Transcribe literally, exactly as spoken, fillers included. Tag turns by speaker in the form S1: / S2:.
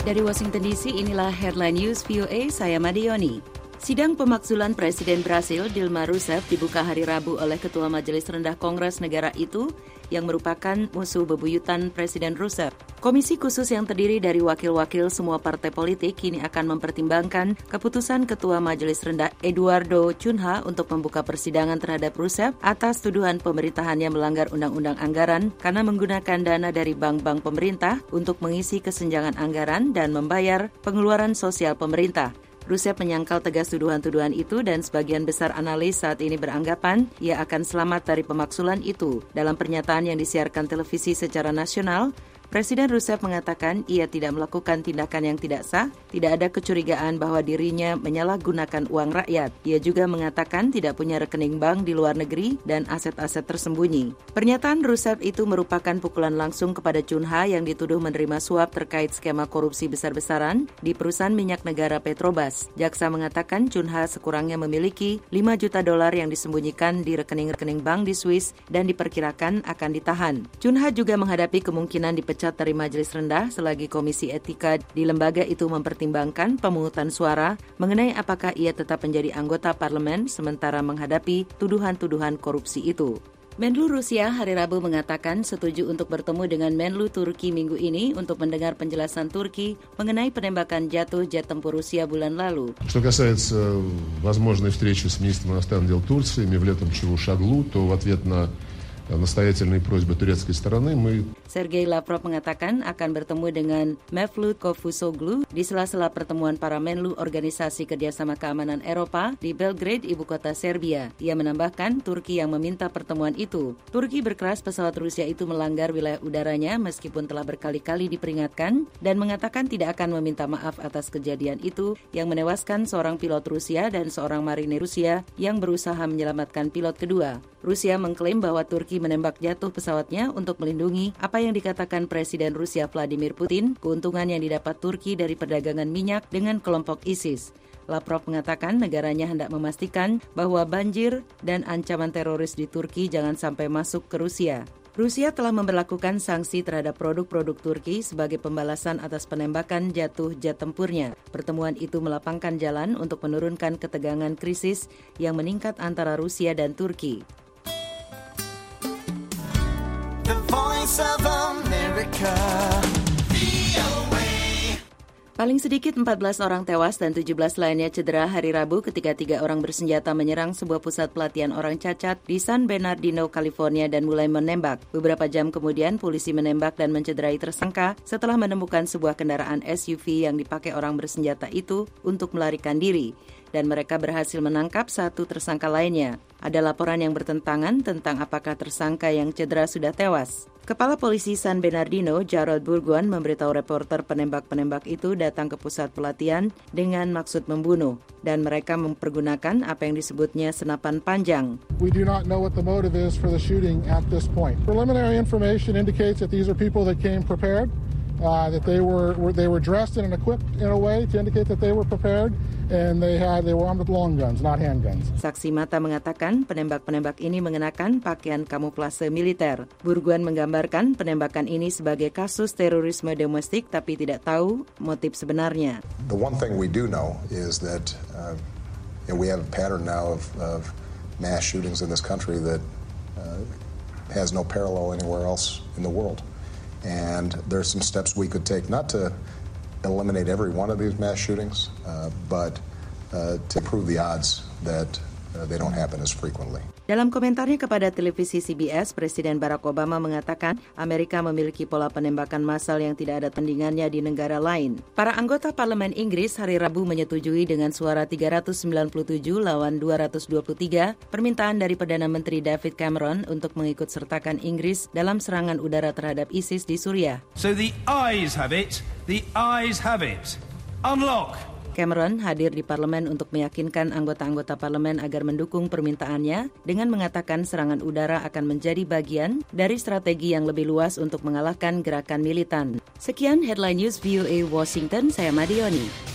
S1: Dari Washington D C, inilah Headline News V O A, saya Madioni. Sidang pemakzulan Presiden Brasil Dilma Rousseff dibuka hari Rabu oleh Ketua Majelis Rendah Kongres negara itu yang merupakan musuh bebuyutan Presiden Rousseff. Komisi khusus yang terdiri dari wakil-wakil semua partai politik kini akan mempertimbangkan keputusan Ketua Majelis Rendah Eduardo Cunha untuk membuka persidangan terhadap Rousseff atas tuduhan pemerintahannya melanggar undang-undang anggaran karena menggunakan dana dari bank-bank pemerintah untuk mengisi kesenjangan anggaran dan membayar pengeluaran sosial pemerintah. Rousseff menyangkal tegas tuduhan-tuduhan itu dan sebagian besar analis saat ini beranggapan ia akan selamat dari pemakzulan itu. Dalam pernyataan yang disiarkan televisi secara nasional, Presiden Rousseff mengatakan ia tidak melakukan tindakan yang tidak sah, tidak ada kecurigaan bahwa dirinya menyalahgunakan uang rakyat. Ia juga mengatakan tidak punya rekening bank di luar negeri dan aset-aset tersembunyi. Pernyataan Rousseff itu merupakan pukulan langsung kepada Cunha yang dituduh menerima suap terkait skema korupsi besar-besaran di perusahaan minyak negara Petrobras. Jaksa mengatakan Cunha sekurangnya memiliki lima juta dolar yang disembunyikan di rekening-rekening bank di Swiss dan diperkirakan akan ditahan. Cunha juga menghadapi kemungkinan dipecat dari Majelis Rendah selagi Komisi Etika di lembaga itu mempertimbangkan pemungutan suara mengenai apakah ia tetap menjadi anggota parlemen sementara menghadapi tuduhan-tuduhan korupsi itu. Menlu Rusia hari Rabu mengatakan setuju untuk bertemu dengan Menlu Turki minggu ini untuk mendengar penjelasan Turki mengenai penembakan jatuh jet tempur Rusia bulan lalu.
S2: Что касается возможной встречи с министром иностранных дел Турции Мевлетом Чавушоглу, то в ответ на настоятельные просьбы турецкой стороны мы...
S1: Sergei Lavrov mengatakan akan bertemu dengan Mevlut Cavusoglu di sela-sela pertemuan para Menlu Organisasi Kerjasama Keamanan Eropa di Belgrade, ibu kota Serbia. Ia menambahkan Turki yang meminta pertemuan itu. Turki berkeras pesawat Rusia itu melanggar wilayah udaranya meskipun telah berkali-kali diperingatkan dan mengatakan tidak akan meminta maaf atas kejadian itu yang menewaskan seorang pilot Rusia dan seorang marinir Rusia yang berusaha menyelamatkan pilot kedua. Rusia mengklaim bahwa Turki menembak jatuh pesawatnya untuk melindungi apa yang dikatakan Presiden Rusia Vladimir Putin, keuntungan yang didapat Turki dari perdagangan minyak dengan kelompok ISIS. Lavrov mengatakan negaranya hendak memastikan bahwa banjir dan ancaman teroris di Turki jangan sampai masuk ke Rusia. Rusia telah memberlakukan sanksi terhadap produk-produk Turki sebagai pembalasan atas penembakan jatuh jet tempurnya. Pertemuan itu melapangkan jalan untuk menurunkan ketegangan krisis yang meningkat antara Rusia dan Turki. Paling sedikit empat belas orang tewas dan tujuh belas lainnya cedera hari Rabu ketika tiga orang bersenjata menyerang sebuah pusat pelatihan orang cacat di San Bernardino, California dan mulai menembak. Beberapa jam kemudian polisi menembak dan mencederai tersangka setelah menemukan sebuah kendaraan S U V yang dipakai orang bersenjata itu untuk melarikan diri. Dan mereka berhasil menangkap satu tersangka lainnya. Ada laporan yang bertentangan tentang apakah tersangka yang cedera sudah tewas. Kepala Polisi San Bernardino, Gerald Burguan, memberitahu reporter penembak-penembak itu datang ke pusat pelatihan dengan maksud membunuh. Dan mereka mempergunakan apa yang disebutnya senapan panjang.
S3: We do not know what the motive is for the shooting at this point. Preliminary information indicates that these are people that came prepared. Uh, that they were, were they were dressed and equipped in a way to indicate that they were prepared, and they had they were armed with long guns, not handguns.
S1: Saksi mata mengatakan penembak-penembak ini mengenakan pakaian kamuflase militer. Burguan menggambarkan penembakan ini sebagai kasus terorisme domestik, tapi tidak tahu motif sebenarnya.
S4: The one thing we do know is that uh, you know, we have a pattern now of, of mass shootings in this country that uh, has no parallel anywhere else in the world. And there's some steps we could take, not to eliminate every one of these mass shootings, uh, but uh, to improve the odds that uh, they don't happen as frequently.
S1: Dalam komentarnya kepada televisi C B S, Presiden Barack Obama mengatakan Amerika memiliki pola penembakan massal yang tidak ada tandingannya di negara lain. Para anggota Parlemen Inggris hari Rabu menyetujui dengan suara tiga ratus sembilan puluh tujuh lawan dua ratus dua puluh tiga permintaan dari Perdana Menteri David Cameron untuk mengikut sertakan Inggris dalam serangan udara terhadap ISIS di Suriah.
S5: So the ayes have it, the ayes have it. Unlock!
S1: Cameron hadir di parlemen untuk meyakinkan anggota-anggota parlemen agar mendukung permintaannya dengan mengatakan serangan udara akan menjadi bagian dari strategi yang lebih luas untuk mengalahkan gerakan militan. Sekian Headline News V O A Washington, saya Madioni.